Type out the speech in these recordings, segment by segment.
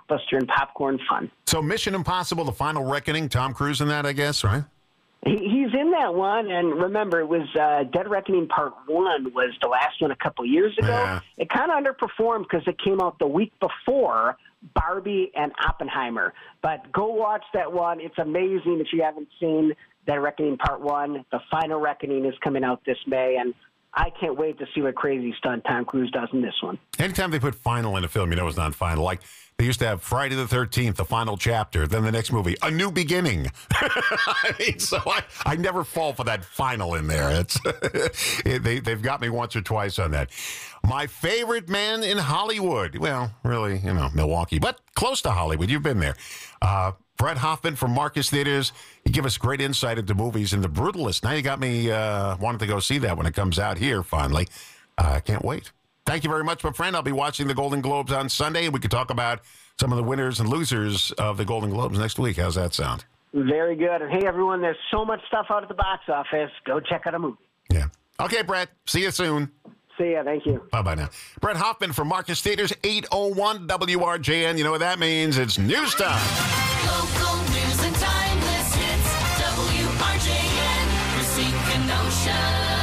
blockbuster and popcorn fun. So Mission Impossible, The Final Reckoning, Tom Cruise in that, I guess, right? He's in that one, and remember, it was Dead Reckoning Part 1 was the last one a couple years ago. Yeah. It kind of underperformed because it came out the week before Barbie and Oppenheimer. But go watch that one. It's amazing if you haven't seen Dead Reckoning Part 1. The Final Reckoning is coming out this May, and I can't wait to see what crazy stunt Tom Cruise does in this one. Anytime they put final in a film, you know it's not final. Like they used to have Friday the 13th, the final chapter, then the next movie, A New Beginning. I mean, so I never fall for that final in there. It's they've got me once or twice on that. My favorite man in Hollywood. Well, really, Milwaukee, but close to Hollywood. You've been there. Brett Hoffman from Marcus Theaters. You give us great insight into movies and The Brutalist. Now you got me wanting to go see that when it comes out here finally. I can't wait. Thank you very much, my friend. I'll be watching the Golden Globes on Sunday, and we can talk about some of the winners and losers of the Golden Globes next week. How's that sound? Very good. And hey, everyone, there's so much stuff out at the box office. Go check out a movie. Yeah. Okay, Brett. See you soon. See ya. Thank you. Bye-bye now. Brett Hoffman from Marcus Theaters, 801 WRJN. You know what that means? It's news time. Local news and timeless hits. WRJN, Racine Kenosha.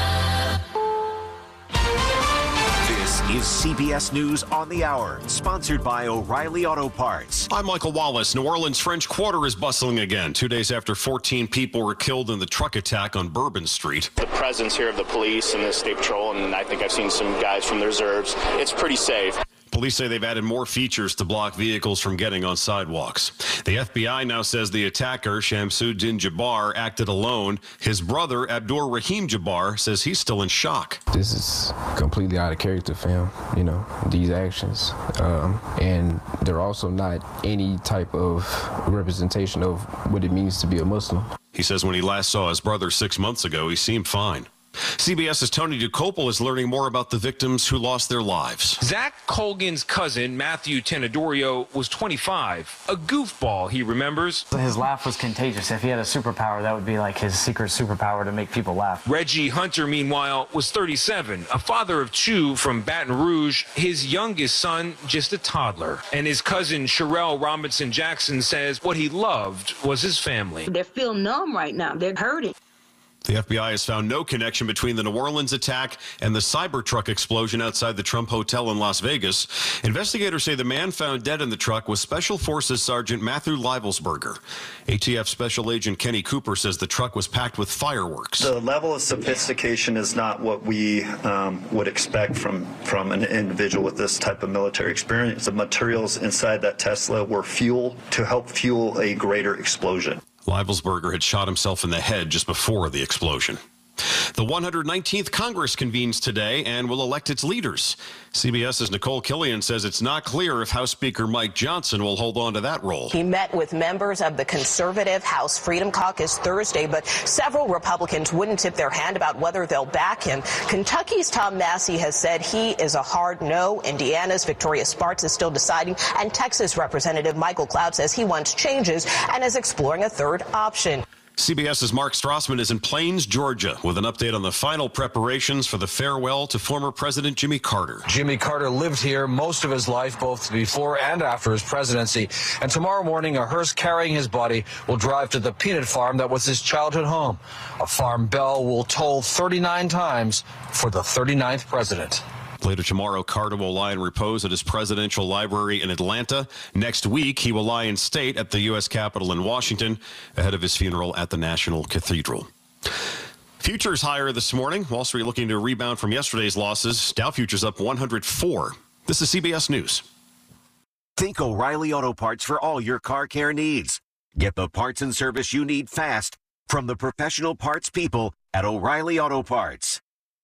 This is CBS News on the Hour, sponsored by O'Reilly Auto Parts. I'm Michael Wallace. New Orleans French Quarter is bustling again, 2 days after 14 people were killed in the truck attack on Bourbon Street. The presence here of the police and the state patrol, and I think I've seen some guys from the reserves, it's pretty safe. Police say they've added more features to block vehicles from getting on sidewalks. The FBI now says the attacker, Shamsuddin Jabbar, acted alone. His brother, Abdur Rahim Jabbar, says he's still in shock. This is completely out of character, fam, these actions. And they're also not any type of representation of what it means to be a Muslim. He says when he last saw his brother 6 months ago, he seemed fine. CBS's Tony Dokoupil is learning more about the victims who lost their lives. Zach Colgan's cousin, Matthew Tenedorio, was 25. A goofball, he remembers. His laugh was contagious. If he had a superpower, that would be like his secret superpower to make people laugh. Reggie Hunter, meanwhile, was 37, a father of two from Baton Rouge, his youngest son just a toddler. And his cousin, Sherelle Robinson Jackson, says what he loved was his family. They're feeling numb right now. They're hurting. The FBI has found no connection between the New Orleans attack and the Cybertruck explosion outside the Trump Hotel in Las Vegas. Investigators say the man found dead in the truck was Special Forces Sergeant Matthew Leibelsberger. ATF Special Agent Kenny Cooper says the truck was packed with fireworks. The level of sophistication is not what we would expect from an individual with this type of military experience. The materials inside that Tesla were fuel to help fuel a greater explosion. Leibelsberger had shot himself in the head just before the explosion. The 119th Congress convenes today and will elect its leaders. CBS's Nicole Killian says it's not clear if House Speaker Mike Johnson will hold on to that role. He met with members of the conservative House Freedom Caucus Thursday, but several Republicans wouldn't tip their hand about whether they'll back him. Kentucky's Tom Massey has said he is a hard no. Indiana's Victoria Spartz is still deciding, and Texas Representative Michael Cloud says he wants changes and is exploring a third option. CBS's Mark Strassman is in Plains, Georgia, with an update on the final preparations for the farewell to former President Jimmy Carter. Jimmy Carter lived here most of his life, both before and after his presidency. And tomorrow morning, a hearse carrying his body will drive to the peanut farm that was his childhood home. A farm bell will toll 39 times for the 39th president. Later tomorrow, Carter will lie in repose at his presidential library in Atlanta. Next week, he will lie in state at the U.S. Capitol in Washington ahead of his funeral at the National Cathedral. Futures higher this morning. Wall Street looking to rebound from yesterday's losses. Dow futures up 104. This is CBS News. Think O'Reilly Auto Parts for all your car care needs. Get the parts and service you need fast from the professional parts people at O'Reilly Auto Parts.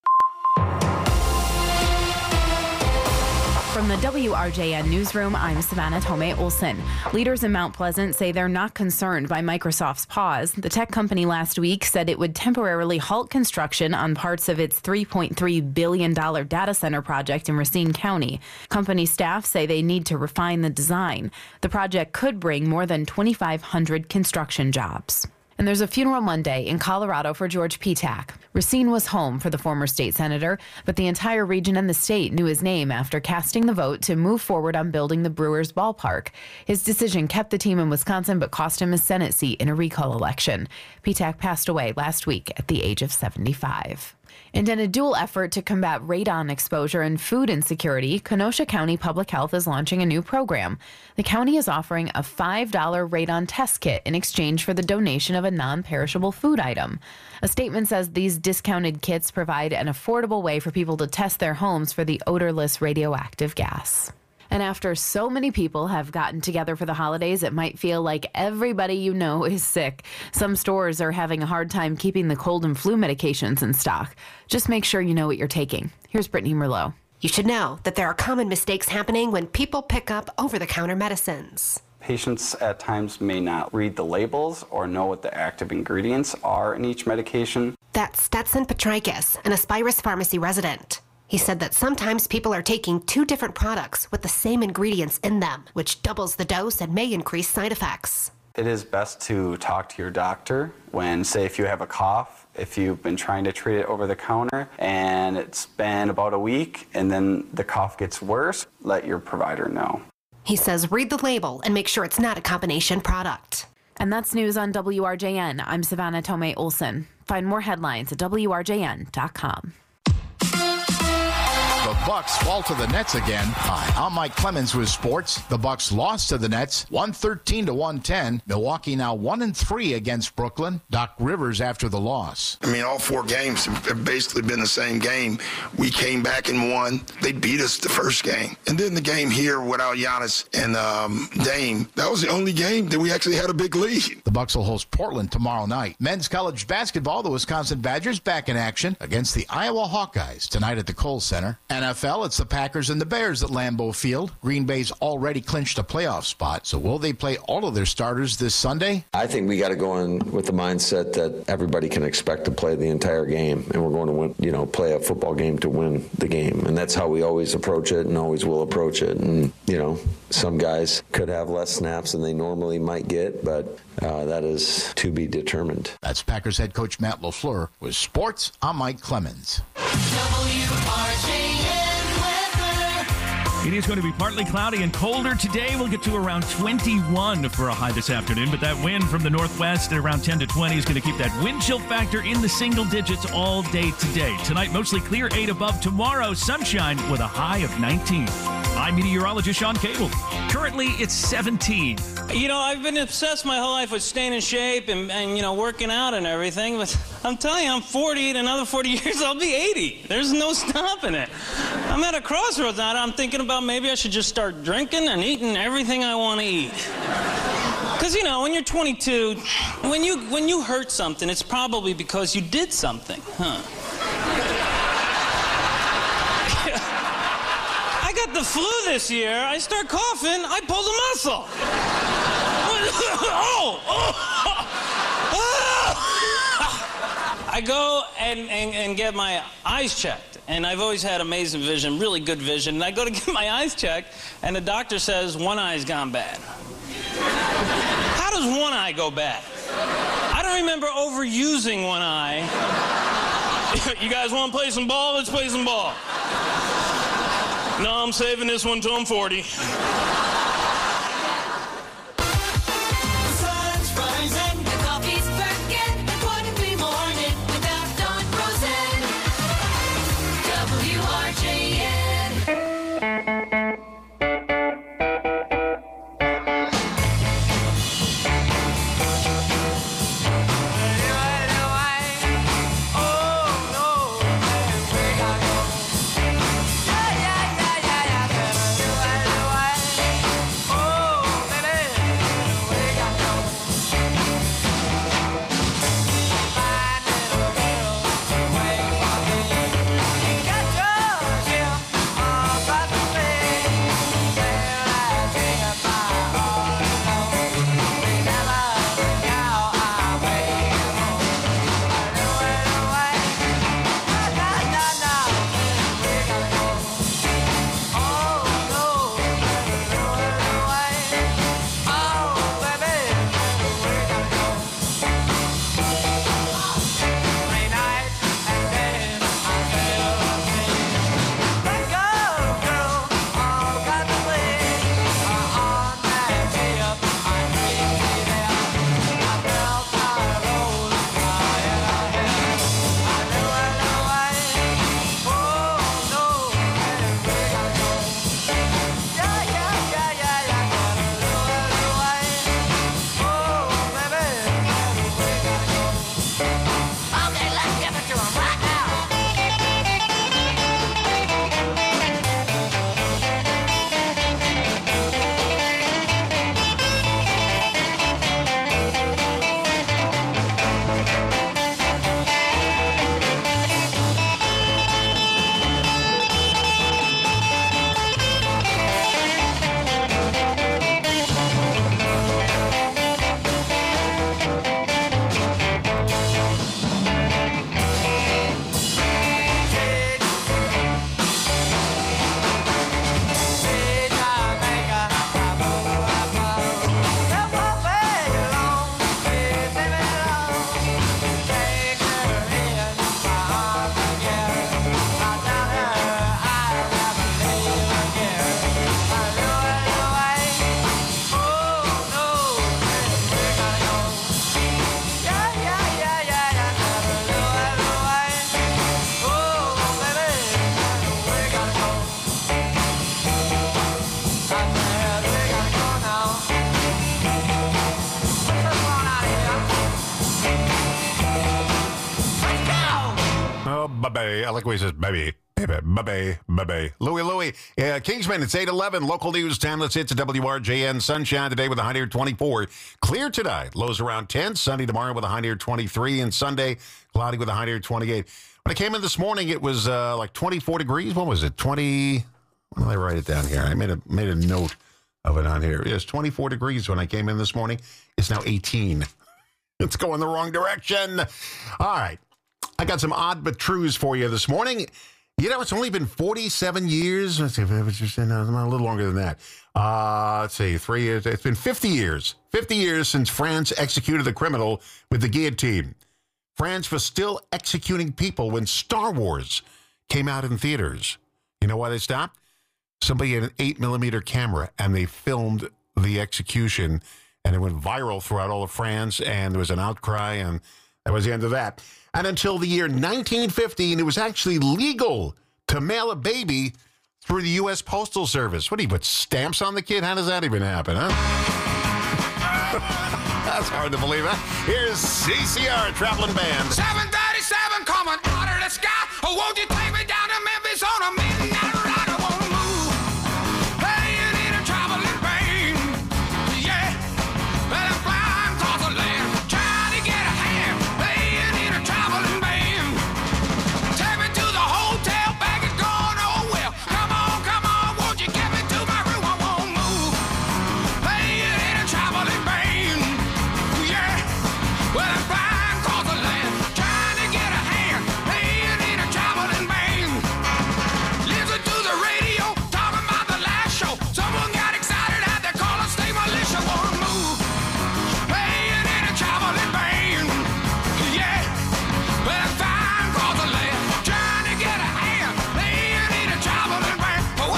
From the WRJN Newsroom, I'm Savannah Tomei Olson. Leaders in Mount Pleasant say they're not concerned by Microsoft's pause. The tech company last week said it would temporarily halt construction on parts of its $3.3 billion data center project in Racine County. Company staff say they need to refine the design. The project could bring more than 2,500 construction jobs. And there's a funeral Monday in Colorado for George Petak. Racine was home for the former state senator, but the entire region and the state knew his name after casting the vote to move forward on building the Brewers ballpark. His decision kept the team in Wisconsin, but cost him his Senate seat in a recall election. Petak passed away last week at the age of 75. And in a dual effort to combat radon exposure and food insecurity, Kenosha County Public Health is launching a new program. The county is offering a $5 radon test kit in exchange for the donation of a non-perishable food item. A statement says these discounted kits provide an affordable way for people to test their homes for the odorless radioactive gas. And after so many people have gotten together for the holidays, it might feel like everybody you know is sick. Some stores are having a hard time keeping the cold and flu medications in stock. Just make sure you know what you're taking. Here's Brittany Merlot. You should know that there are common mistakes happening when people pick up over-the-counter medicines. Patients at times may not read the labels or know what the active ingredients are in each medication. That's Stetson Petrikis, an Aspirus Pharmacy resident. He said that sometimes people are taking two different products with the same ingredients in them, which doubles the dose and may increase side effects. It is best to talk to your doctor when, say, if you have a cough, if you've been trying to treat it over the counter and it's been about a week and then the cough gets worse, let your provider know. He says read the label and make sure it's not a combination product. And that's news on WRJN. I'm Savannah Tomei Olson. Find more headlines at WRJN.com. The Bucks fall to the Nets again. Hi, I'm Mike Clemens with sports. The Bucks lost to the Nets 113-110. Milwaukee now 1-3 against Brooklyn. Doc Rivers after the loss. I mean, all four games have basically been the same game. We came back and won. They beat us the first game. And then the game here without Giannis and Dame, that was the only game that we actually had a big lead. The Bucks will host Portland tomorrow night. Men's college basketball, the Wisconsin Badgers back in action against the Iowa Hawkeyes tonight at the Kohl Center. NFL, it's the Packers and the Bears at Lambeau Field. Green Bay's already clinched a playoff spot, so will they play all of their starters this Sunday? I think we got to go in with the mindset that everybody can expect to play the entire game, and we're going to win, play a football game to win the game, and that's how we always approach it and always will approach it. And some guys could have less snaps than they normally might get, but that is to be determined. That's Packers head coach Matt LaFleur. With sports, I'm Mike Clemens. It is going to be partly cloudy and colder today. We'll get to around 21 for a high this afternoon, but that wind from the northwest at around 10 to 20 is going to keep that wind chill factor in the single digits all day today. Tonight, mostly clear, 8 above. Tomorrow, sunshine with a high of 19. I'm meteorologist Sean Cable. Currently, it's 17. I've been obsessed my whole life with staying in shape and working out and everything, but I'm telling you, I'm 40. In another 40 years, I'll be 80. There's no stopping it. I'm at a crossroads now. I'm thinking about maybe I should just start drinking and eating everything I want to eat. Because, when you're 22, when you hurt something, it's probably because you did something, huh? I got the flu this year. I start coughing. I pulled a muscle. I go and get my eyes checked. And I've always had amazing vision, really good vision. And I go to get my eyes checked, and the doctor says one eye's gone bad. How does one eye go bad? I don't remember overusing one eye. You guys want to play some ball? Let's play some ball. No, I'm saving this one till I'm 40. Bye-bye. I like what he says, baby. Bye-bye. Bye-bye. Louie. Kingsman, it's 8:11. Local news time. Let's hit to WRJN. Sunshine today with a high near 24. Clear tonight. Lows around 10. Sunny tomorrow with a high near 23. And Sunday, cloudy with a high near 28. When I came in this morning, it was like 24 degrees. What was it? 20. When did I write it down here? I made a note of it on here. It was 24 degrees when I came in this morning. It's now 18. It's going the wrong direction. All right. I got some odd but trues for you this morning. You know, it's only been 47 years. Let's see, a little longer than that. Let's see, 3 years. It's been 50 years. 50 years since France executed the criminal with the guillotine. France was still executing people when Star Wars came out in theaters. You know why they stopped? Somebody had an 8mm camera, and they filmed the execution, and it went viral throughout all of France, and there was an outcry, and that was the end of that. And until the year 1915, it was actually legal to mail a baby through the U.S. Postal Service. What do you put stamps on the kid? How does that even happen, huh? That's hard to believe, huh? Here's CCR Traveling Band. 737 coming out of the sky. Oh, won't you take me down to Memphis on a midnight ride? I won't move. Playing in a traveling band. Yeah. Well, I'm flying across the land, trying to get a hand. Playing in a traveling band. Take me to the hotel, bag is gone. Oh, well. Come on. Won't you get me to my room? I won't move. Playing in a traveling band. Yeah. Well, I'm flying across the land, trying to get a hand. Playing in a traveling band. Listen to the radio, talking about the last show. Someone got excited, had to call a state militia. Won't move. Playing in a traveling band. Yeah. Well, I'm flying across the land, trying to get a hand. Playing in a traveling band. Wow.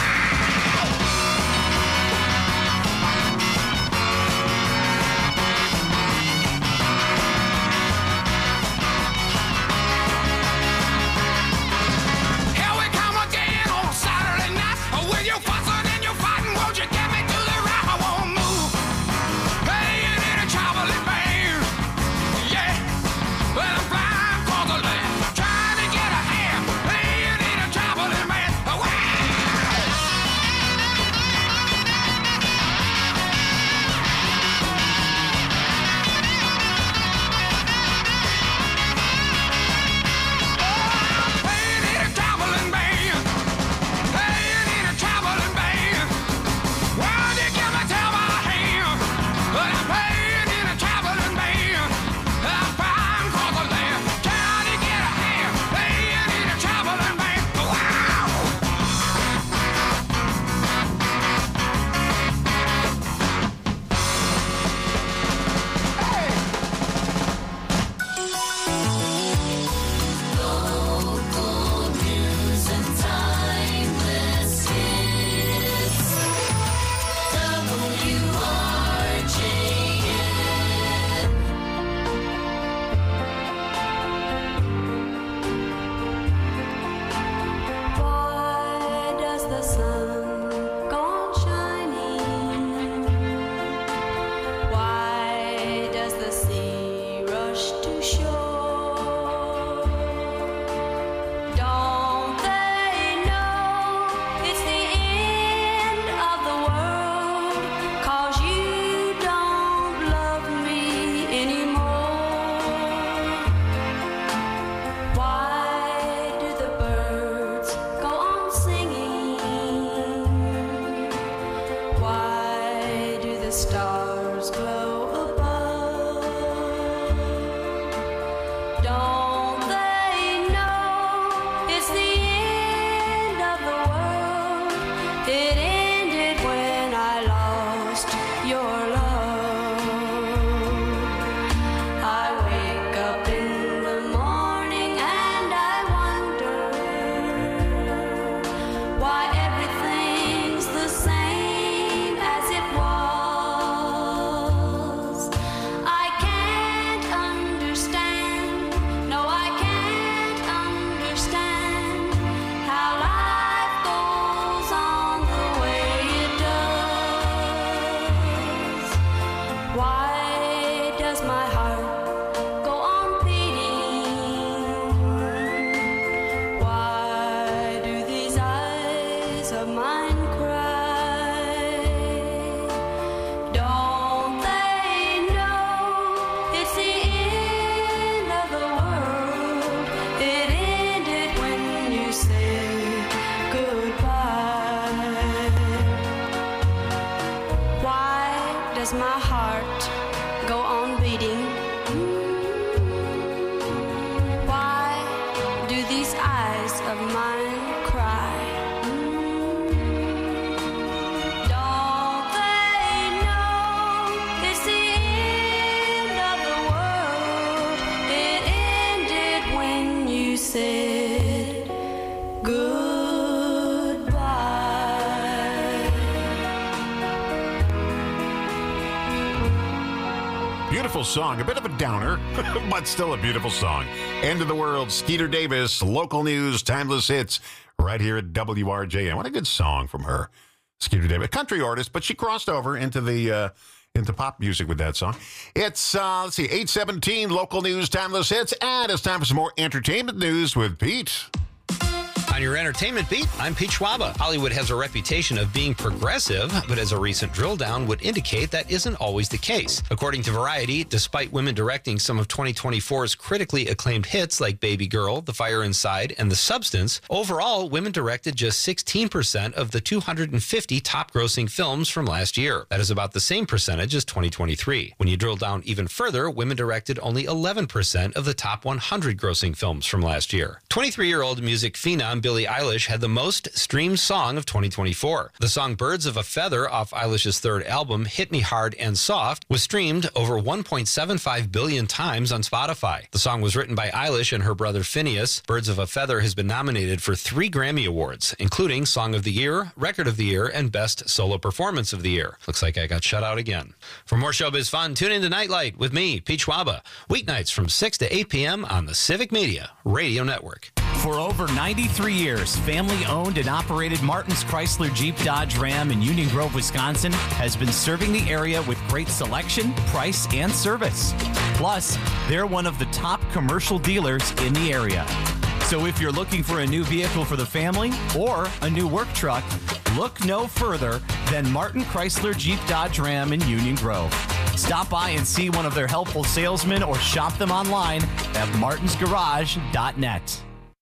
Here we come again on Saturday night. With your fussing and your fighting, won't you get me to the right? I won't move. Playing in a traveling band. Yeah. Well, I'm flying across the land, trying to get a hand. Playing in a traveling band. Wow. Playing in a traveling band. Playing in a traveling band. Why'd you give me till my hand? But I'm playing in a traveling band. I'm flying across the land, trying to get a hand. Playing in a traveling band. Wow. Local news and timeless hits. WRJN. Why does the sun go on shining? Why does the sea rush to shore? Don't they know it's the end of the world? 'Cause you don't love me anymore. Why do the birds go on singing? Why do the stars glow above? Don't they know it's the end of the world? It ended when I lost your love. I wake up in the morning and I wonder why everything's the same as it was. I can't understand, no, I can't understand how life goes on the way it does. Why does my heart go on beating? my heart go on beating? Why do these eyes of mine cry? Don't they know it's the end of the world? It ended when you said goodbye. Beautiful song, a bit of a downer, but still a beautiful song. End of the world, Skeeter Davis, local news, timeless hits, right here at WRJN. What a good song from her, Skeeter Davis, country artist, but she crossed over into the into pop music with that song. It's let's see, 8:17, local news, timeless hits, and it's time for some more entertainment news with Pete. On your entertainment beat, I'm Pete Schwaba. Hollywood has a reputation of being progressive, but as a recent drill down would indicate, that isn't always the case. According to Variety, despite women directing some of 2024's critically acclaimed hits like Baby Girl, The Fire Inside, and The Substance, overall, women directed just 16% of the 250 top-grossing films from last year. That is about the same percentage as 2023. When you drill down even further, women directed only 11% of the top 100 grossing films from last year. 23-year-old music phenom Billie Eilish had the most streamed song of 2024. The song Birds of a Feather off Eilish's third album, Hit Me Hard and Soft, was streamed over 1.75 billion times on Spotify. The song was written by Eilish and her brother Phineas. Birds of a Feather has been nominated for 3 Grammy Awards, including Song of the Year, Record of the Year, and Best Solo Performance of the Year. Looks like I got shut out again. For more showbiz fun, tune in to Nightlight with me, Pete Schwaba, weeknights from 6 to 8 p.m. on the Civic Media Radio Network. For over 93 years, family-owned and operated Martin's Chrysler Jeep Dodge Ram in Union Grove, Wisconsin, has been serving the area with great selection, price, and service. Plus, they're one of the top commercial dealers in the area. So if you're looking for a new vehicle for the family or a new work truck, look no further than Martin Chrysler Jeep Dodge Ram in Union Grove. Stop by and see one of their helpful salesmen or shop them online at martinsgarage.net.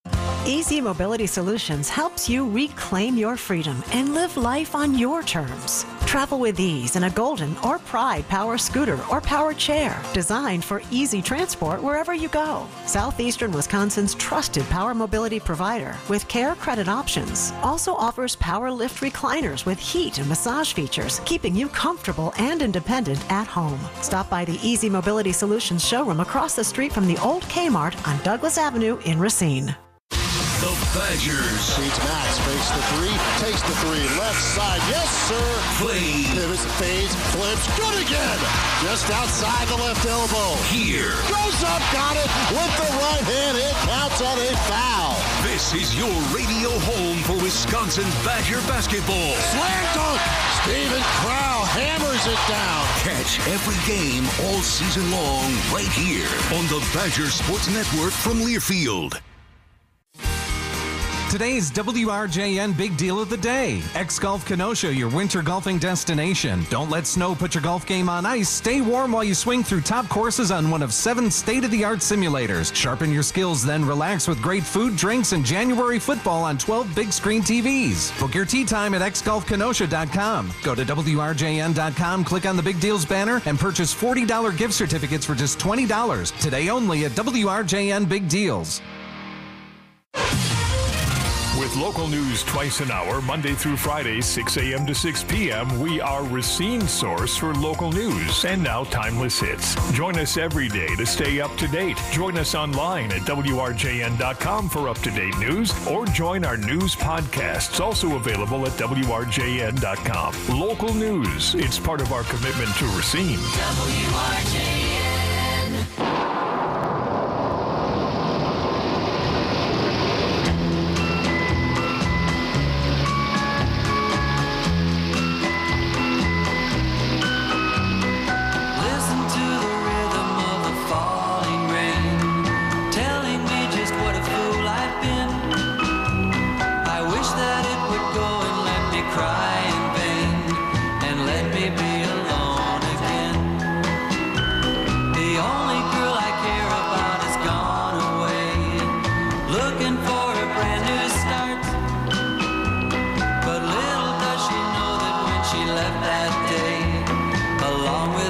Easy Mobility Solutions helps you reclaim your freedom and live life on your terms. Travel with ease in a Golden or Pride power scooter or power chair designed for easy transport wherever you go. Southeastern Wisconsin's trusted power mobility provider with care credit options also offers power lift recliners with heat and massage features, keeping you comfortable and independent at home. Stop by the Easy Mobility Solutions showroom across the street from the old Kmart on Douglas Avenue in Racine. The Badgers. Beats Max, fakes the 3, takes the 3, left side, yes sir. Play. Pivots, fades, flips, good again. Just outside the left elbow. Here. Goes up, got it, with the right hand, it counts on a foul. This is your radio home for Wisconsin Badger basketball. Slam dunk, Steven Crow hammers it down. Catch every game all season long right here on the Badger Sports Network from Learfield. Today's WRJN Big Deal of the Day. X-Golf Kenosha, your winter golfing destination. Don't let snow put your golf game on ice. Stay warm while you swing through top courses on one of 7 state-of-the-art simulators. Sharpen your skills, then relax with great food, drinks, and January football on 12 big screen TVs. Book your tee time at xgolfkenosha.com. Go to WRJN.com, click on the Big Deals banner, and purchase $40 gift certificates for just $20. Today only at WRJN Big Deals. With local news twice an hour, Monday through Friday, 6 a.m. to 6 p.m., we are Racine's source for local news and now timeless hits. Join us every day to stay up to date. Join us online at WRJN.com for up-to-date news, or join our news podcasts, also available at WRJN.com. Local news, it's part of our commitment to Racine. WRJN.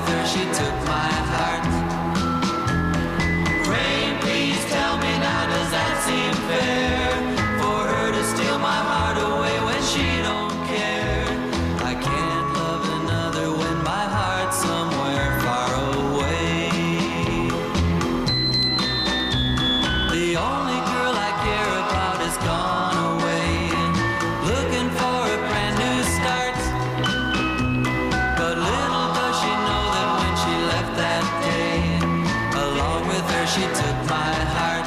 with her she took my heart. Rain, please tell me now, does that seem fair? For her to steal my heart away when she don't care. I can't love another when my heart's somewhere far away. The only girl I care about is gone away, looking for a brand new start. But little does she know that when she left that day, along with her she took my heart.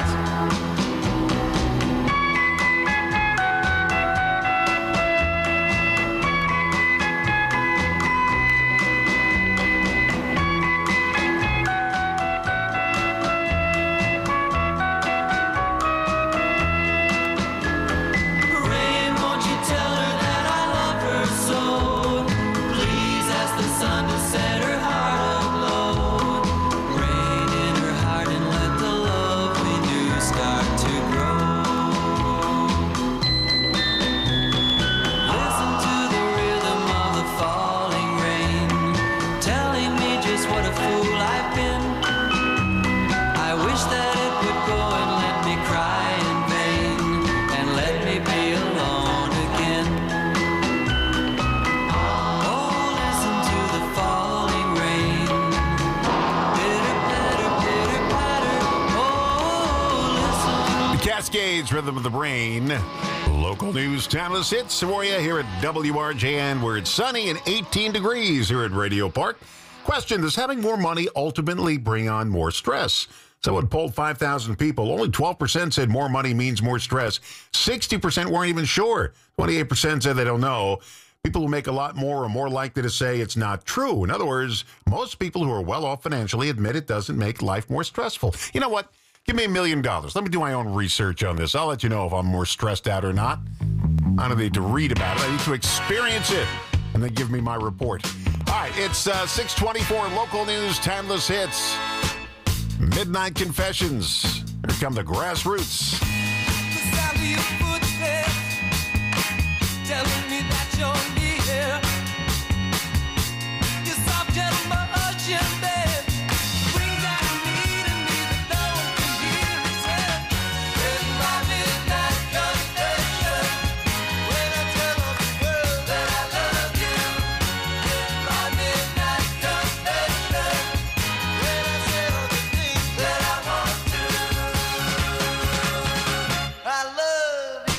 Rain, won't you tell her that I love her so? Please ask the sun to set her heart aglow. Rain in her heart and let the love we knew start to grow. Listen to the rhythm of the falling rain, telling me just what a fool I've been. I wish that it would go and let me cry in vain, and let me be alone again. Oh, listen to the falling rain. Pitter patter, pitter patter. Oh, listen. The Cascades, Rhythm of the Brain. Local news, timeless hits for you here at WRJN, where it's sunny and 18 degrees here at Radio Park. Question, does having more money ultimately bring on more stress? Someone polled 5,000 people. Only 12% said more money means more stress. 60% weren't even sure. 28% said they don't know. People who make a lot more are more likely to say it's not true. In other words, most people who are well off financially admit it doesn't make life more stressful. You know what? Give me $1 million. Let me do my own research on this. I'll let you know if I'm more stressed out or not. I don't need to read about it. I need to experience it and then give me my report. All right, it's 6:24, local news, timeless hits. Midnight Confessions. Here come the Grassroots. Telling me that you're near. Your soft, gentle motion, babe, brings out a need in me that no one can hear me say. In my midnight confession, when I tell all the world that I love you. In my midnight confession, when I say all the things that I want to. I love you.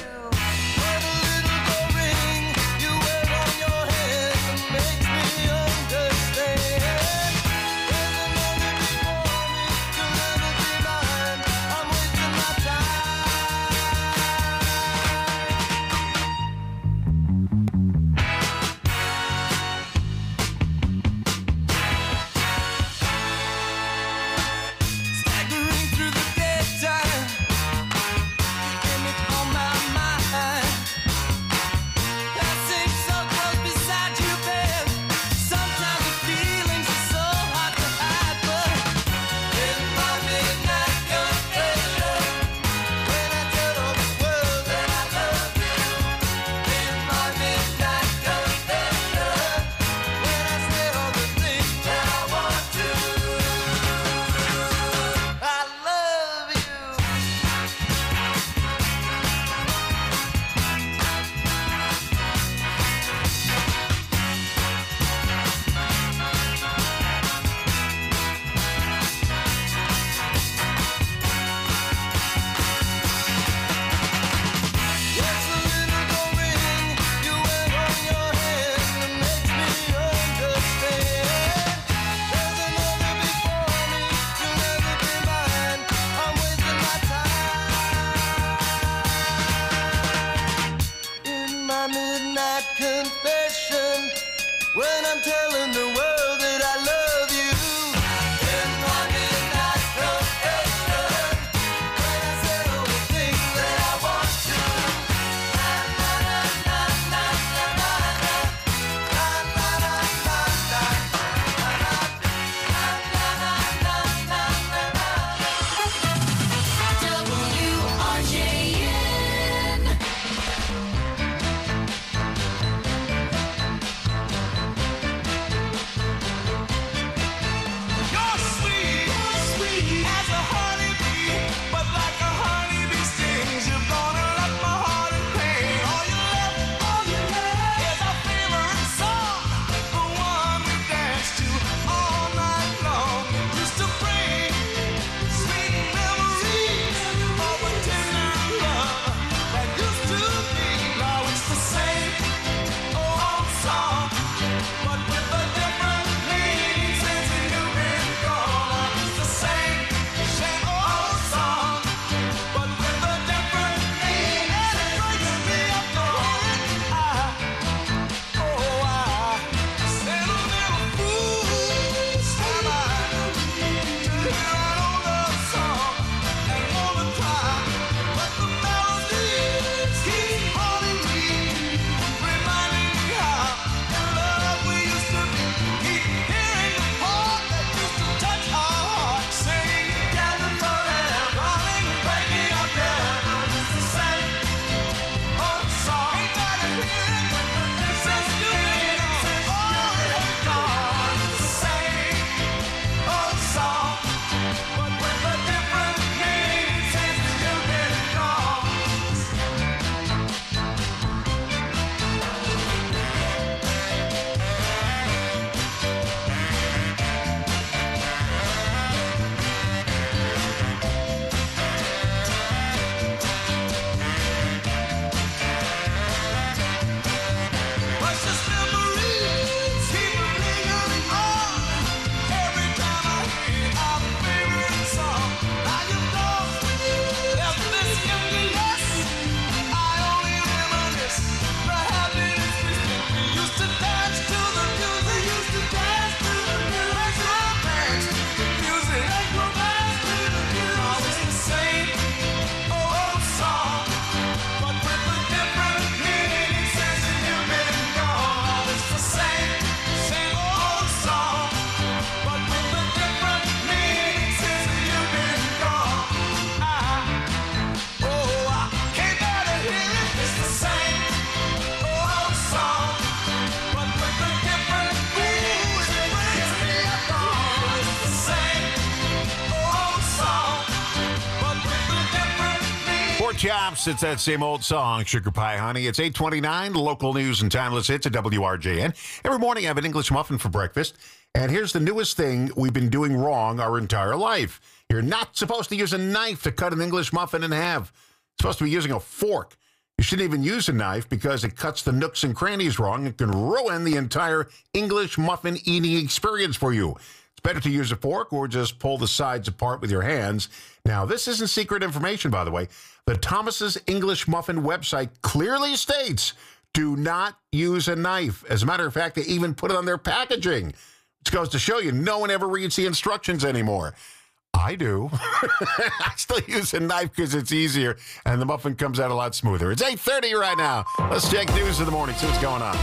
Chops. It's that same old song, Sugar Pie Honey. It's 8:29, local news and timeless hits at WRJN. Every morning I have an English muffin for breakfast. And here's the newest thing we've been doing wrong our entire life. You're not supposed to use a knife to cut an English muffin in half. You're supposed to be using a fork. You shouldn't even use a knife because it cuts the nooks and crannies wrong. It can ruin the entire English muffin eating experience for you. It's better to use a fork or just pull the sides apart with your hands. Now, this isn't secret information, by the way. The Thomas's English Muffin website clearly states, do not use a knife. As a matter of fact, they even put it on their packaging. Which goes to show you, no one ever reads the instructions anymore. I do. I still use a knife because it's easier, and the muffin comes out a lot smoother. It's 8:30 right now. Let's check news of the morning, see what's going on.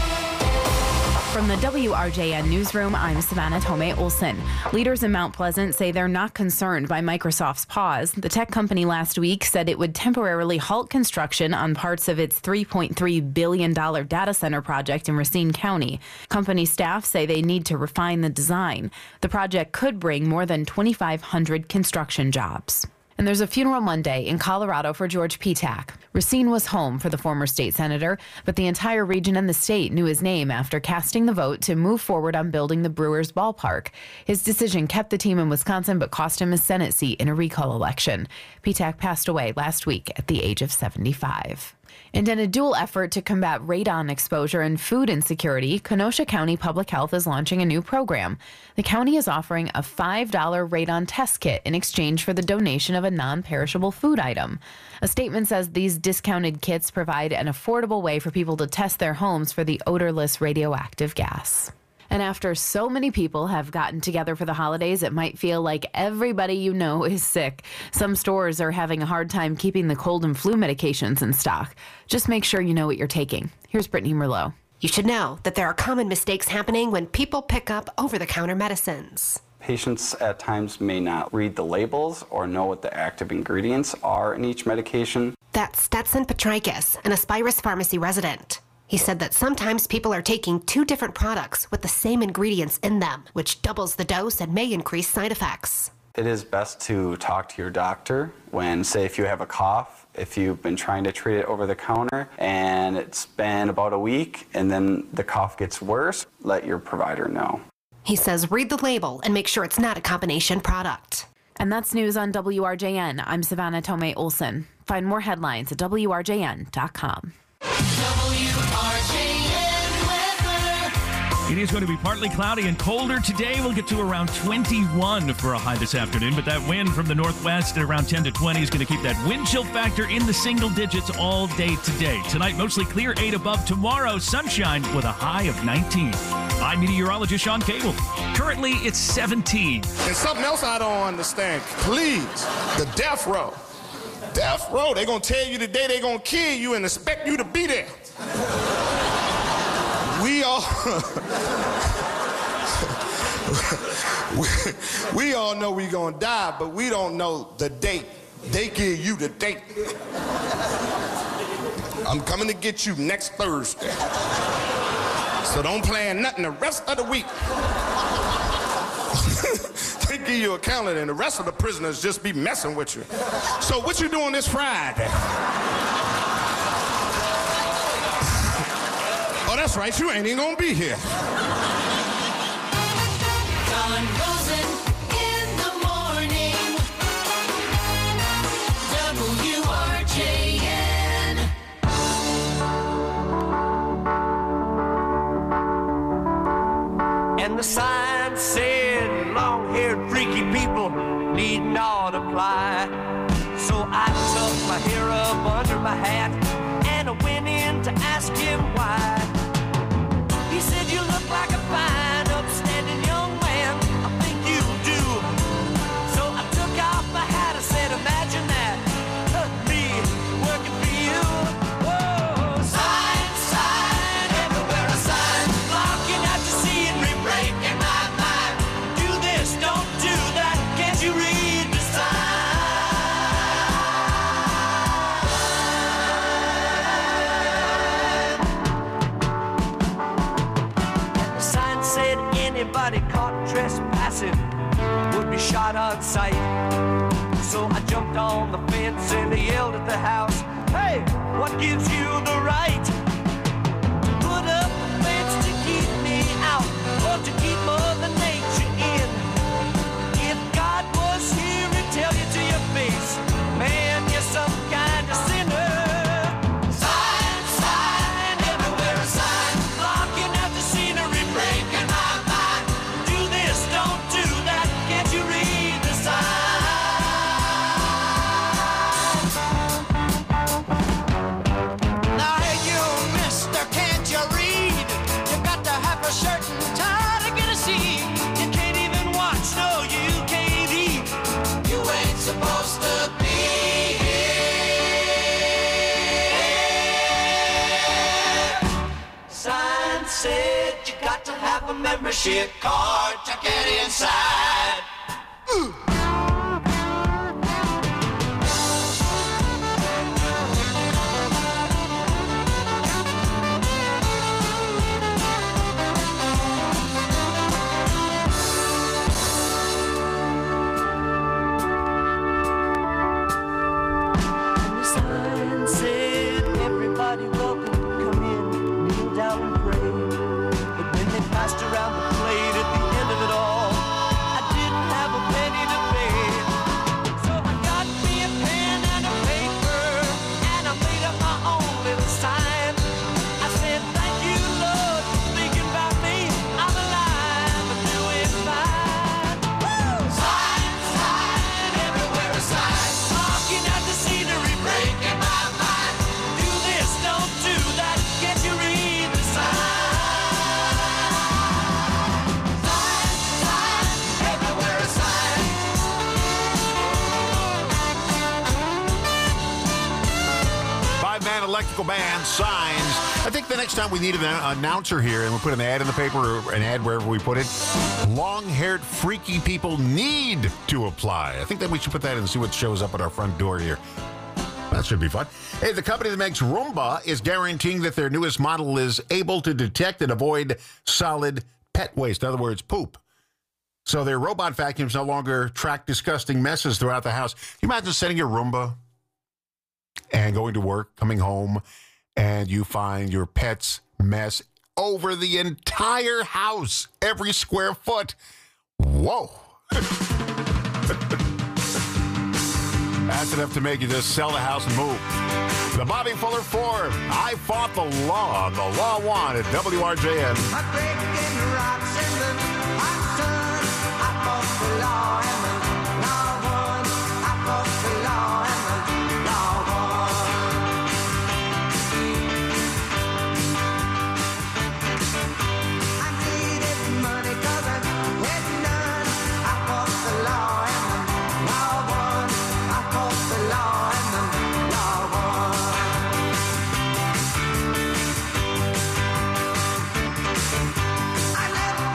From the WRJN newsroom, I'm Savannah Tomei Olson. Leaders in Mount Pleasant say they're not concerned by Microsoft's pause. The tech company last week said it would temporarily halt construction on parts of its $3.3 billion data center project in Racine County. Company staff say they need to refine the design. The project could bring more than 2,500 construction jobs. And there's a funeral Monday in Colorado for George Petak. Racine was home for the former state senator, but the entire region and the state knew his name after casting the vote to move forward on building the Brewers ballpark. His decision kept the team in Wisconsin, but cost him his Senate seat in a recall election. Petak passed away last week at the age of 75. And in a dual effort to combat radon exposure and food insecurity, Kenosha County Public Health is launching a new program. The county is offering a $5 radon test kit in exchange for the donation of a non-perishable food item. A statement says these discounted kits provide an affordable way for people to test their homes for the odorless radioactive gas. And after so many people have gotten together for the holidays, it might feel like everybody you know is sick. Some stores are having a hard time keeping the cold and flu medications in stock. Just make sure you know what you're taking. Here's Brittany Merlot. You should know that there are common mistakes happening when people pick up over-the-counter medicines. Patients at times may not read the labels or know what the active ingredients are in each medication. That's Stetson Petrikis, an Aspirus Pharmacy resident. He said that sometimes people are taking two different products with the same ingredients in them, which doubles the dose and may increase side effects. It is best to talk to your doctor when, say, if you have a cough, if you've been trying to treat it over the counter and it's been about a week and then the cough gets worse, let your provider know. He says read the label and make sure it's not a combination product. And that's news on WRJN. I'm Savannah Tomei Olson. Find more headlines at WRJN.com. It is going to be partly cloudy and colder today. We'll get to around 21 for a high this afternoon, but that wind from the northwest at around 10 to 20 is going to keep that wind chill factor in the single digits all day today. Tonight, mostly clear, 8 above. Tomorrow, sunshine with a high of 19. I'm meteorologist Sean Cable. Currently, it's 17. And something else I don't understand, please, the death row. Death row, they're going to tell you the day they're going to kill you and expect you to be there. We all know we're going to die, but we don't know the date. They give you the date. I'm coming to get you next Thursday. So don't plan nothing the rest of the week. They give you a calendar and the rest of the prisoners just be messing with you. So what you doing this Friday? Oh, that's right, you ain't even gonna be here. Don Rosen in the morning. WRJN. And the sign said long-haired freaky people need not apply. So I tucked my hair up under my hat and I went in to ask him why. He said, you look like a fine, upstanding young man. I think you do. So I took off my hat. I said, imagine that. Me working for you. Whoa, sign, sign, everywhere a sign. Blocking out to see and re-breaking my mind. Do this, don't do that. Can't you read the anybody caught trespassing would be shot on sight. So So I jumped on the fence and I yelled at the house, hey, what gives you the right? Put up a fence to keep me out or to keep Mother Nature in. If God was here, he'd tell you to your face, man, you're some kind of sinner. Sign, sign, everywhere a sign, blocking out the scenery, breaking my mind. Do this, don't do that, can't you read the sign? Now, hey, you mister, can't you read? You got to have a shirt and tie to get a seat. You can't even watch, no, you can't eat. You ain't supposed to be here. Sign said you got to have a membership card to get inside. And the sign said everybody welcome, come in, kneel down and pray. But when they passed around the plate at the end of it all, I didn't have a penny to pay. So I got me a pen and a paper, and I made up my own little sign. I said, thank you, Lord, for thinking about me. I'm alive and doing fine. Woo! Sign, sign, everywhere a sign. Blocking out the scenery, breaking my mind. Do this, don't do that, can't you read the sign? Everywhere a sign. Five-man electrical band, Signs. I think the next time we need an announcer here and we put an ad in the paper or an ad wherever we put it, long-haired freaky people need to apply. I think that we should put that in and see what shows up at our front door here. That should be fun. Hey, the company that makes Roomba is guaranteeing that their newest model is able to detect and avoid solid pet waste. In other words, poop. So their robot vacuums no longer track disgusting messes throughout the house. Can you imagine setting your Roomba and going to work, coming home, and you find your pet's mess over the entire house, every square foot? Whoa. That's enough to make you just sell the house and move. The Bobby Fuller Ford. I fought the law. The law won at WRJN. Breaking rocks in the hot sun. I fought the law and the law won. I fought the law and the law won. I needed money 'cause I had none. I fought the law and the law won. I fought the law and the law won. I left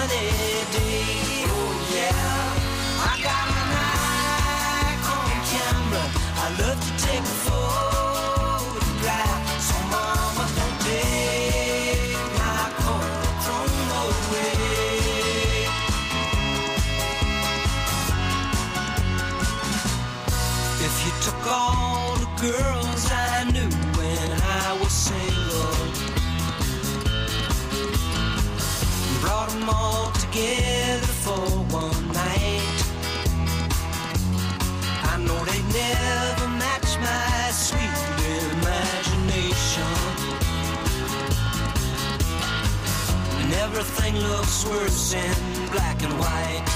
sunny day. Oh yeah, I got my Nikon camera. I love to take a photograph. So mama, don't take my Kodachrome away. If you took all the girls I knew when I was single, brought them all together for one night, I know they'd never match my sweet imagination. And everything looks worse in black and white.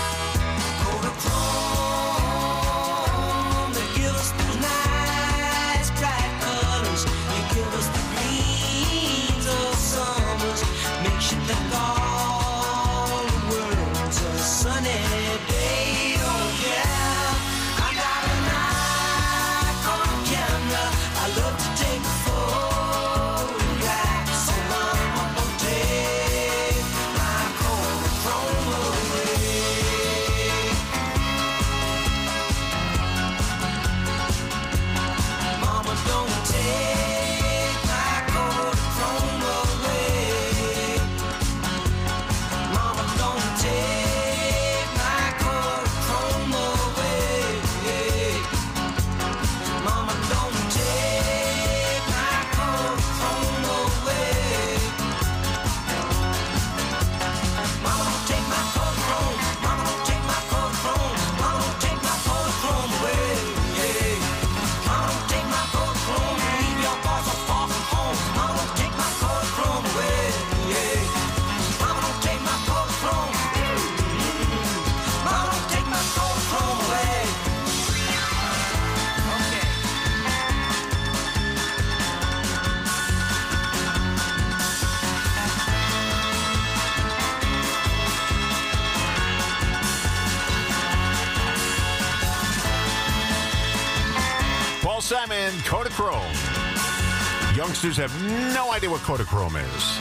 Kodachrome, they give us the nice bright colors. They give us the greens of summers. Makes you think all the world's a sunny day. Oh yeah, I got a Nikon camera. I love to take a photograph. So mama, don't take my Kodachrome away. Mama, don't take my Kodachrome away. Mama, don't take my Kodachrome away. Mama, don't take my Kodachrome away. Mama, don't take my Kodachrome. Mama, don't take my Kodachrome. Mama, don't take my Kodachrome away. Mama, don't take my Kodachrome. Leave your boy so far from home. Mama, don't take my Kodachrome away. Mama, don't take my Kodachrome. Mama, don't take my Kodachrome away. Paul Simon, Kodachrome. Youngsters have no idea what Kodachrome is.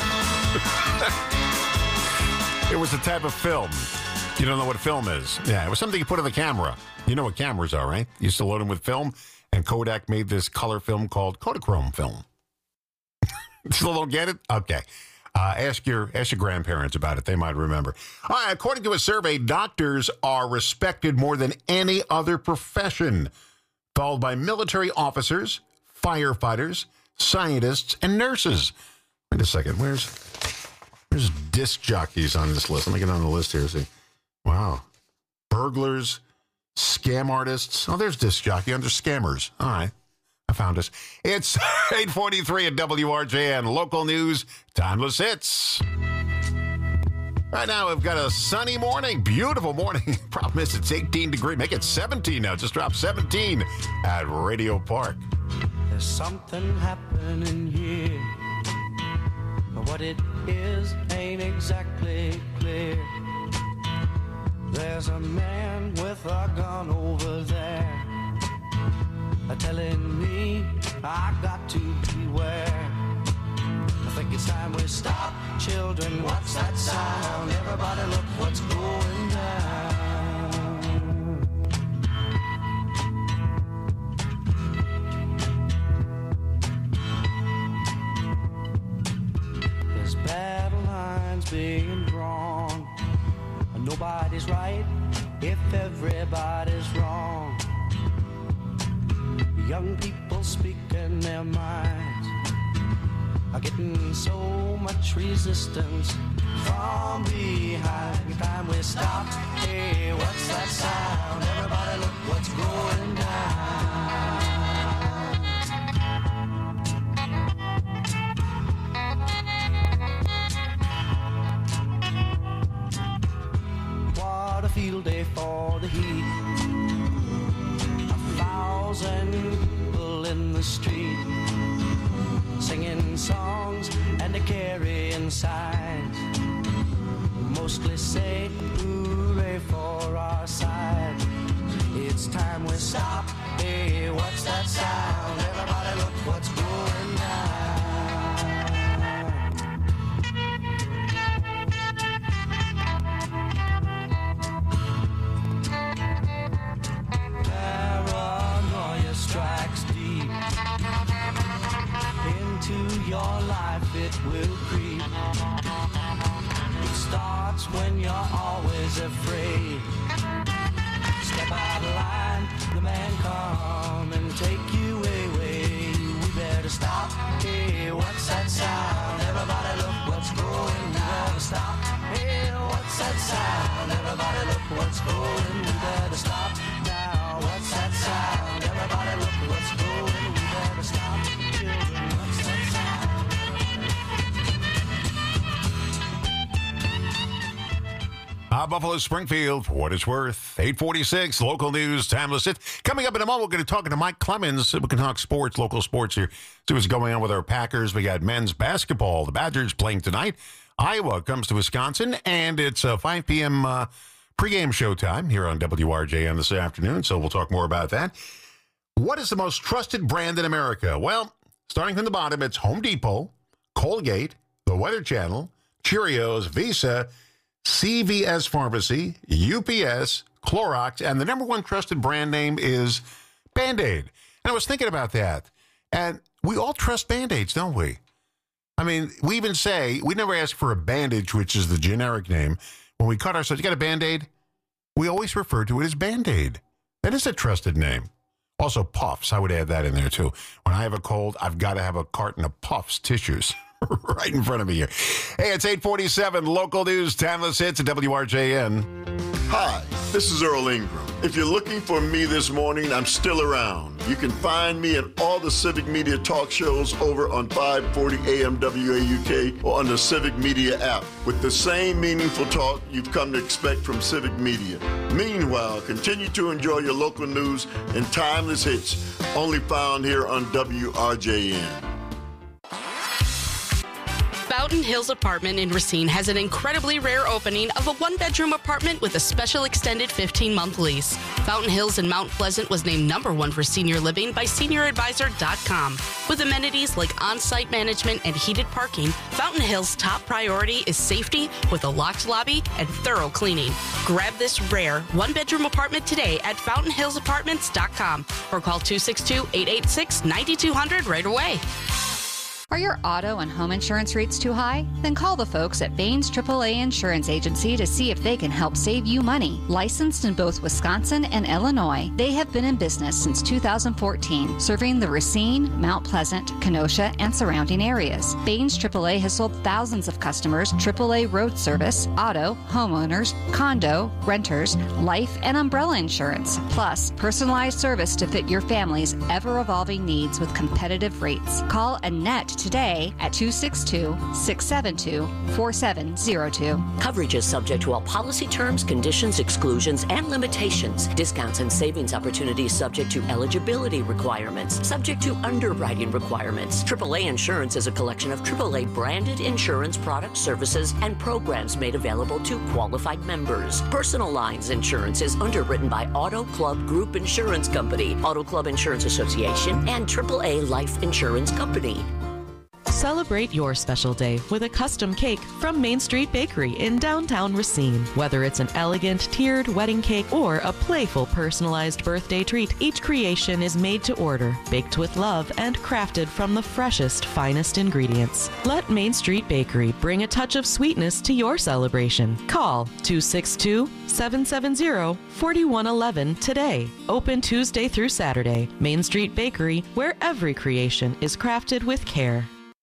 It was a type of film. You don't know what film is. Yeah, it was something you put on the camera. You know what cameras are, right? You used to load them with film, and Kodak made this color film called Kodachrome film. Still don't get it? Okay. Ask your grandparents about it. They might remember. All right, according to a survey, doctors are respected more than any other profession, followed by military officers, firefighters, scientists, and nurses. Wait a second. Where's disc jockeys on this list? Let me get on the list here. See. Wow. Burglars, scam artists. Oh, there's disc jockey under scammers. All right. I found us. It's 8:43 at WRJN. Local news, timeless hits. Right now, we've got a sunny morning, beautiful morning. Problem is, it's 18 degrees. Make it 17 now. Just drop 17 at Radio Park. There's something happening here, but what it is ain't exactly clear. There's a man with a gun over there, telling me I got to beware. I think it's time we stop, children. What's that sound? Everybody look what's going down. There's battle lines being drawn. Nobody's right if everybody's wrong. Young people speaking their minds are getting so much resistance from behind. Time we stopped. Hey, what's that sound? Everybody look what's going down. What a field day for the heat. 1,000 people in the street, singing songs and carrying signs, mostly say hooray for our side. It's time we stop. Hey, what's that sound? Everybody look what's going down. it will creep. It starts when you're always afraid. Step out of line, the man come and take you away. We better stop. Hey, what's that sound? Everybody look what's going down. We better stop. Hey, what's that sound? Everybody look what's going. We better stop now. What's that sound? Everybody look what's going. We better stop. Children, what's that sound? Buffalo Springfield, for what it's worth. 846, local news, timeless hits. Coming up in a moment, we're going to talk to Mike Clemens. We can talk sports, local sports here. See what's going on with our Packers. We got men's basketball. The Badgers playing tonight. Iowa comes to Wisconsin, and it's 5 p.m. Pregame showtime here on WRJN this afternoon, so we'll talk more about that. What is the most trusted brand in America? Well, starting from the bottom, it's Home Depot, Colgate, The Weather Channel, Cheerios, Visa, CVS Pharmacy, UPS, Clorox, and the number one trusted brand name is Band-Aid. And I was thinking about that. And we all trust Band-Aids, don't we? I mean, we even say, we never ask for a bandage, which is the generic name. When we cut ourselves, you got a Band-Aid? We always refer to it as Band-Aid. That is a trusted name. Also, Puffs. I would add that in there, too. When I have a cold, I've got to have a carton of Puffs tissues. Right in front of me here. Hey, it's 847, local news, timeless hits at WRJN. Hi, this is Earl Ingram. If you're looking for me this morning, I'm still around. You can find me at all the Civic Media talk shows over on 540 AM WAUK or on the Civic Media app with the same meaningful talk you've come to expect from Civic Media. Meanwhile, continue to enjoy your local news and timeless hits only found here on WRJN. Fountain Hills Apartment in Racine has an incredibly rare opening of a one-bedroom apartment with a special extended 15-month lease. Fountain Hills in Mount Pleasant was named #1 for senior living by SeniorAdvisor.com. With amenities like on-site management and heated parking, Fountain Hills' top priority is safety with a locked lobby and thorough cleaning. Grab this rare one-bedroom apartment today at FountainHillsApartments.com or call 262-886-9200 right away. Are your auto and home insurance rates too high? Then call the folks at Baines AAA Insurance Agency to see if they can help save you money. Licensed in both Wisconsin and Illinois, they have been in business since 2014, serving the Racine, Mount Pleasant, Kenosha, and surrounding areas. Baines AAA has sold thousands of customers AAA road service, auto, homeowners, condo, renters, life, and umbrella insurance, plus personalized service to fit your family's ever-evolving needs with competitive rates. Call Annette today at 262-672-4702. Coverage is subject to all policy terms, conditions, exclusions, and limitations. Discounts and savings opportunities subject to eligibility requirements, subject to underwriting requirements. AAA Insurance is a collection of AAA branded insurance products, services, and programs made available to qualified members. Personal lines insurance is underwritten by Auto Club Group Insurance Company, Auto Club Insurance Association, and AAA Life Insurance Company. Celebrate your special day with a custom cake from Main Street Bakery in downtown Racine. Whether it's an elegant tiered wedding cake or a playful personalized birthday treat, each creation is made to order, baked with love, and crafted from the freshest, finest ingredients. Let Main Street Bakery bring a touch of sweetness to your celebration. Call 262-770-4111 today. Open Tuesday through Saturday. Main Street Bakery, where every creation is crafted with care.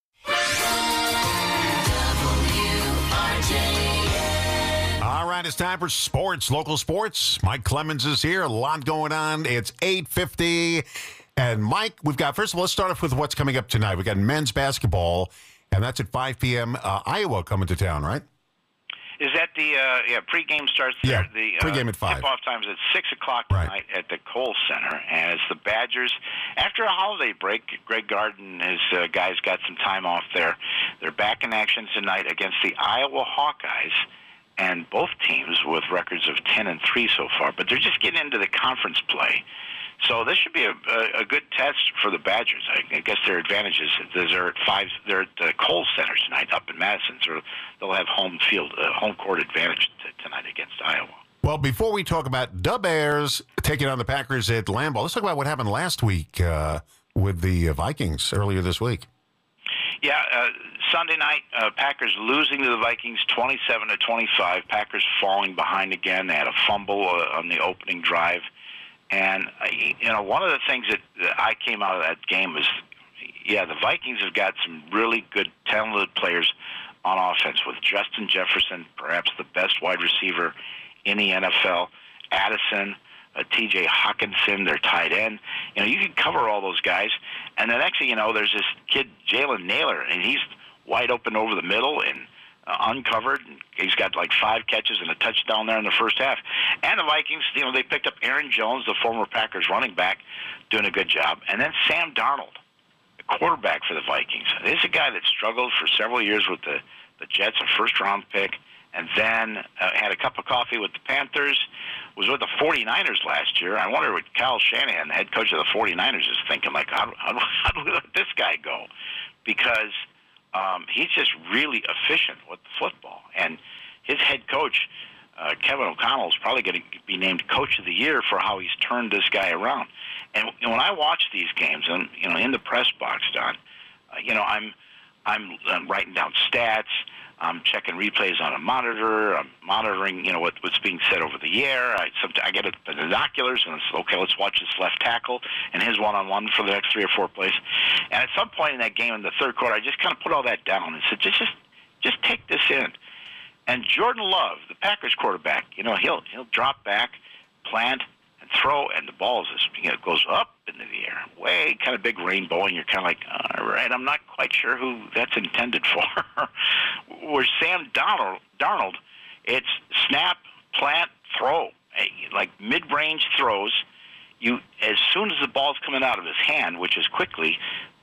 All right, it's time for sports, local sports. Mike Clemens is here. A lot going on. It's 8:50. And Mike, we've got, first of all, let's start off with what's coming up tonight. We've got men's basketball, and that's at 5 p.m. Iowa coming to town, right? Is that the pregame starts there? Yeah, the pregame at 5. Tip-off time is at 6 o'clock tonight at the Kohl Center, and it's the Badgers. After a holiday break, Greg Garden and his guys got some time off there. They're back in action tonight against the Iowa Hawkeyes, and both teams with records of 10-3 so far, but they're just getting into the conference play. So this should be a good test for the Badgers. I guess their advantage is they're at 5. They're at the Kohl Center tonight up in Madison, so they'll have home court advantage tonight against Iowa. Well, before we talk about the Bears taking on the Packers at Lambeau, let's talk about what happened last week with the Vikings earlier this week. Yeah, Sunday night, Packers losing to the Vikings 27-25. Packers falling behind again. They had a fumble on the opening drive. And, one of the things that I came out of that game was, the Vikings have got some really good, talented players on offense with Justin Jefferson, perhaps the best wide receiver in the NFL, Addison, T.J. Hawkinson, their tight end. You can cover all those guys. And then next thing you know, there's this kid, Jalen Naylor, and he's wide open over the middle and uncovered. He's got like 5 catches and a touchdown there in the first half. And the Vikings, they picked up Aaron Jones, the former Packers running back, doing a good job. And then Sam Darnold, the quarterback for the Vikings. This is a guy that struggled for several years with the Jets, a first-round pick, and then had a cup of coffee with the Panthers, was with the 49ers last year. I wonder what Kyle Shanahan, the head coach of the 49ers, is thinking, like, how do we let this guy go? Because he's just really efficient with the football. And his head coach, Kevin O'Connell, is probably going to be named Coach of the Year for how he's turned this guy around. And when I watch these games, and in the press box, Don, I'm writing down stats. I'm checking replays on a monitor. I'm monitoring, what's being said over the air. I get the binoculars and it's okay. Let's watch this left tackle and his one-on-one for the next 3 or 4 plays. And at some point in that game, in the third quarter, I just kind of put all that down and said, just take this in. And Jordan Love, the Packers quarterback, he'll drop back, plant, and throw, and the ball goes up into the air, way kind of big rainbow, and you're kind of like, all right, I'm not quite sure who that's intended for. Where Sam Darnold, it's snap, plant, throw, like mid-range throws. As soon as the ball's coming out of his hand, which is quickly,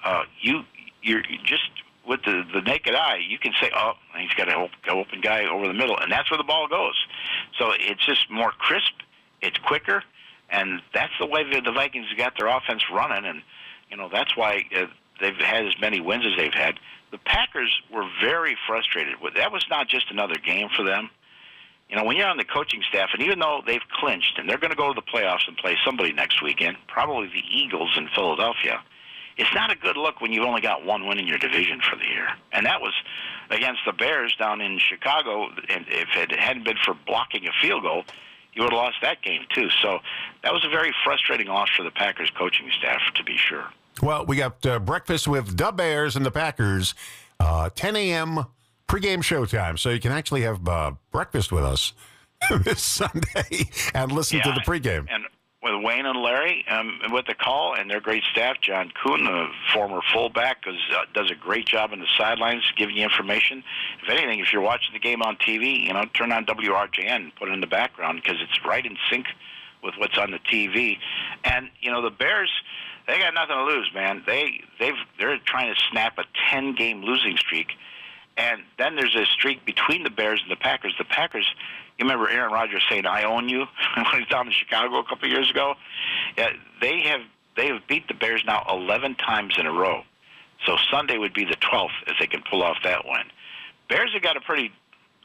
you're just with the naked eye, you can say, oh, he's got an open guy over the middle, and that's where the ball goes. So it's just more crisp, it's quicker. And that's the way the Vikings got their offense running, and that's why they've had as many wins as they've had. The Packers were very frustrated. That was not just another game for them. When you're on the coaching staff, and even though they've clinched and they're going to go to the playoffs and play somebody next weekend, probably the Eagles in Philadelphia, it's not a good look when you've only got one win in your division for the year. And that was against the Bears down in Chicago, and if it hadn't been for blocking a field goal, you would have lost that game, too. So that was a very frustrating loss for the Packers coaching staff, to be sure. Well, we got breakfast with the Bears and the Packers, 10 a.m. pregame showtime. So you can actually have breakfast with us this Sunday and listen to the pregame. And with Wayne and Larry with the call and their great staff, John Kuhn, the former fullback, does a great job on the sidelines giving you information. If anything, if you're watching the game on TV, turn on WRJN and put it in the background because it's right in sync with what's on the TV. And, the Bears, they got nothing to lose, man. They're trying to snap a 10-game losing streak. And then there's a streak between the Bears and the Packers. The Packers, you remember Aaron Rodgers saying, I own you, when he was down in Chicago a couple of years ago? Yeah, they have beat the Bears now 11 times in a row. So Sunday would be the 12th if they can pull off that win. Bears have got a pretty,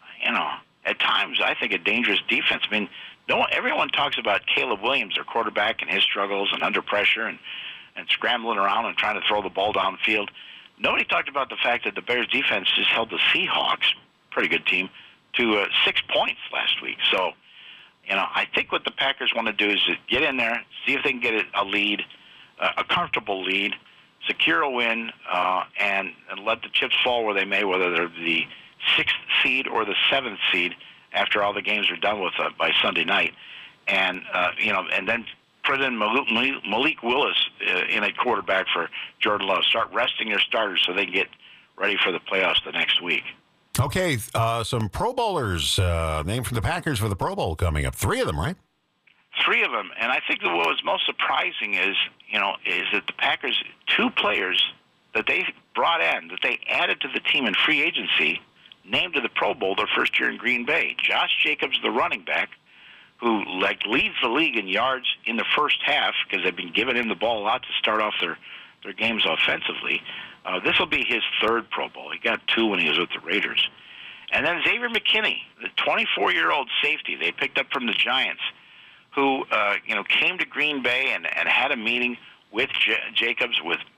at times, I think, a dangerous defense. I mean, everyone talks about Caleb Williams, their quarterback, and his struggles and under pressure and scrambling around and trying to throw the ball downfield. Nobody talked about the fact that the Bears defense just held the Seahawks, pretty good team, to 6 points last week. So, I think what the Packers want to do is get in there, see if they can get a lead, a comfortable lead, secure a win, and let the chips fall where they may, whether they're the 6th seed or the 7th seed after all the games are done with by Sunday night. And, and then put in Malik Willis in a quarterback for Jordan Love. Start resting your starters so they can get ready for the playoffs the next week. Okay, some Pro Bowlers named for the Packers for the Pro Bowl coming up. 3 of them, right? 3 of them. And I think that what was most surprising is that the Packers, 2 players that they brought in, that they added to the team in free agency, named to the Pro Bowl their first year in Green Bay. Josh Jacobs, the running back, who leads the league in yards in the first half because they've been giving him the ball a lot to start off their games offensively. This will be his 3rd Pro Bowl. He got 2 when he was with the Raiders. And then Xavier McKinney, the 24-year-old safety they picked up from the Giants, who came to Green Bay and had a meeting with Jacobs, with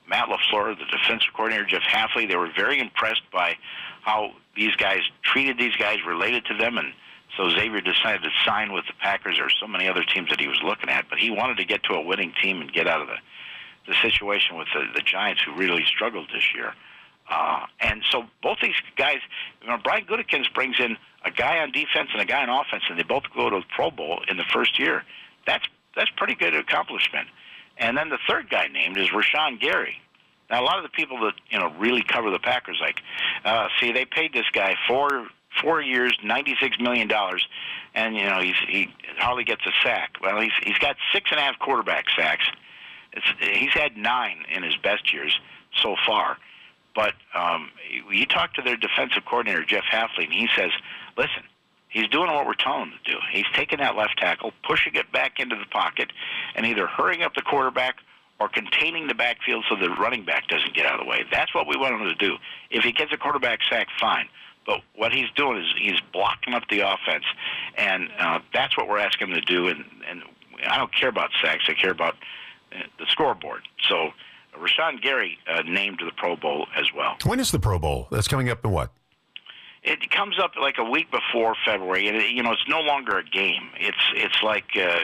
Matt LaFleur, the defensive coordinator, Jeff Hafley, they were very impressed by how these guys treated these guys, related to them, and so Xavier decided to sign with the Packers or so many other teams that he was looking at. But he wanted to get to a winning team and get out of the situation with the Giants, who really struggled this year. And so both these guys, Brian Gutekunst brings in a guy on defense and a guy on offense, and they both go to the Pro Bowl in the first year. That's pretty good accomplishment. And then the third guy named is Rashawn Gary. Now, a lot of the people that really cover the Packers, see, they paid this guy 4 years, $96 million, and he hardly gets a sack. Well, he's got 6.5 quarterback sacks. He's had 9 in his best years so far. But you talk to their defensive coordinator, Jeff Hafley, and he says, listen, he's doing what we're telling him to do. He's taking that left tackle, pushing it back into the pocket, and either hurrying up the quarterback or containing the backfield so the running back doesn't get out of the way. That's what we want him to do. If he gets a quarterback sack, fine. But what he's doing is he's blocking up the offense, and that's what we're asking him to do. And I don't care about sacks. I care about the scoreboard. So Rashawn Gary named to the Pro Bowl as well. When is the Pro Bowl? That's coming up in what? It comes up like a week before February, and it's no longer a game. It's like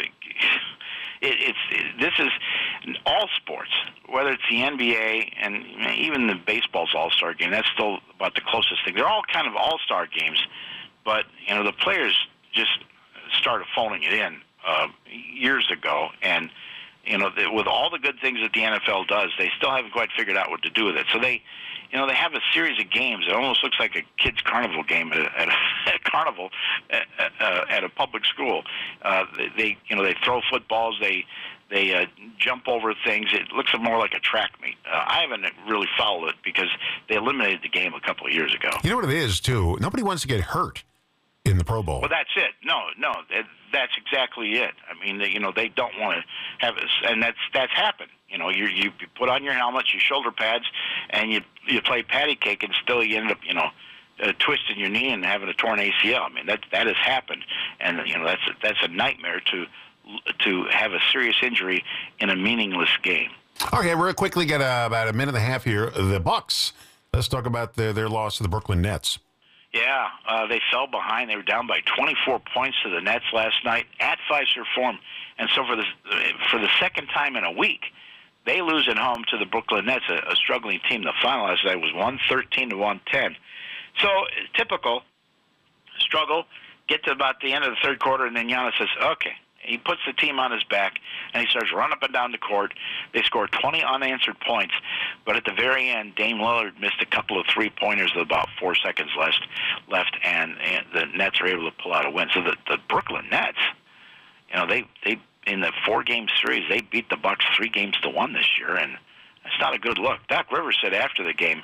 this is all sports, whether it's the NBA and even the baseball's All-Star game. That's still about the closest thing. They're all kind of All-Star games, but the players just started phoning it in years ago, and with all the good things that the NFL does, they still haven't quite figured out what to do with it. So they have a series of games. It almost looks like a kids' carnival game at a carnival at a public school. They throw footballs. They jump over things. It looks more like a track meet. I haven't really followed it because they eliminated the game a couple of years ago. You know what it is, too? Nobody wants to get hurt in the Pro Bowl. Well, that's it. No, that's exactly it. I mean, they don't want to have this, and that's happened. You put on your helmet, your shoulder pads, and you play patty cake, and still you end up, twisting your knee and having a torn ACL. I mean, that has happened, and that's a nightmare to have a serious injury in a meaningless game. Okay, we're going to quickly get about a minute and a half here. The Bucs. Let's talk about their loss to the Brooklyn Nets. Yeah, they fell behind. They were down by 24 points to the Nets last night at Fiserv Forum, and so for the second time in a week, they lose at home to the Brooklyn Nets, a struggling team. The final last night was 113-110. So typical struggle. Get to about the end of the third quarter, and then Giannis says, "Okay." He puts the team on his back, and he starts running up and down the court. They scored 20 unanswered points, but at the very end, Dame Lillard missed a couple of three-pointers with about 4 seconds left, and the Nets are able to pull out a win. So the Brooklyn Nets, they in the 4-game series, they beat the Bucks 3-1 this year, and that's not a good look. Doc Rivers said after the game,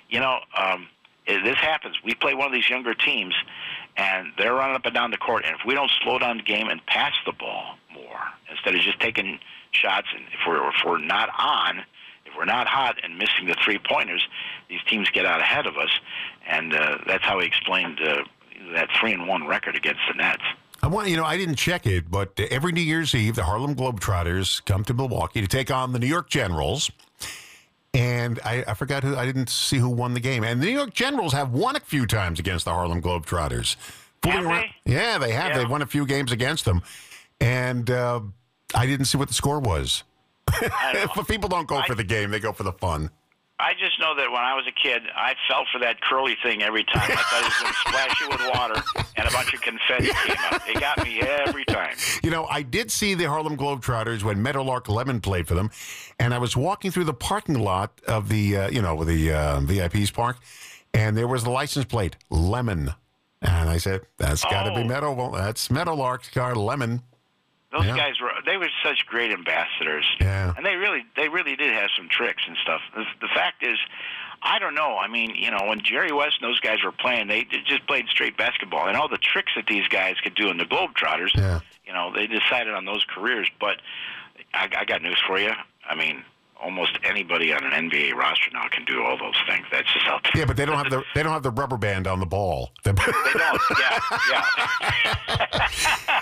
this happens. We play one of these younger teams, and they're running up and down the court, and if we don't slow down the game and pass the ball more instead of just taking shots, and if we're not on, if we're not hot and missing the three-pointers, these teams get out ahead of us, and that's how he explained that 3-1 record against the Nets. I didn't check it, but every New Year's Eve, the Harlem Globetrotters come to Milwaukee to take on the New York Generals. And I forgot I didn't see who won the game. And the New York Generals have won a few times against the Harlem Globetrotters. Have they? Yeah, they have. Yeah. They've won a few games against them. And I didn't see what the score was. But people don't go for the game. They go for the fun. I just know that when I was a kid, I fell for that curly thing every time. I thought it was going to splash you with water, and a bunch of confetti came out. It got me every time. I did see the Harlem Globetrotters when Meadowlark Lemon played for them, and I was walking through the parking lot of the, the VIP's park, and there was the license plate, Lemon. And I said, that's got to be that's Meadowlark's car, Lemon. Those guys were such great ambassadors. Yeah. And they really did have some tricks and stuff. The fact is, I don't know. I mean, when Jerry West and those guys were playing, they just played straight basketball. And all the tricks that these guys could do in the Globetrotters, they decided on those careers. But I got news for you. I mean, almost anybody on an NBA roster now can do all those things. That's just out there. Yeah, but they don't have the rubber band on the ball. They don't. Yeah.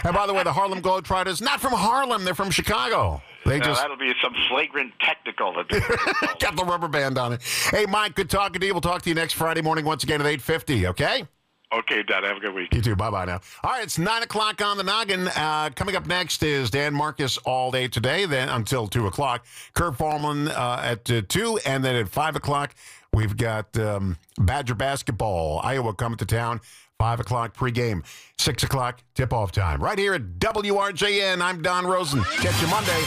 And by the way, the Harlem Globetrotters, not from Harlem. They're from Chicago. They just that'll be some flagrant technical. got the rubber band on it. Hey, Mike, good talking to you. We'll talk to you next Friday morning once again at 8:50, okay? Okay, Dad, have a good week. You too. Bye-bye now. All right, it's 9 o'clock on the noggin. Coming up next is Dan Marcus all day today, then until 2 o'clock. Kurt Fallman at 2, and then at 5 o'clock, we've got Badger basketball. Iowa coming to town. 5 o'clock pregame. 6 o'clock tip-off time. Right here at WRJN. I'm Don Rosen. Catch you Monday.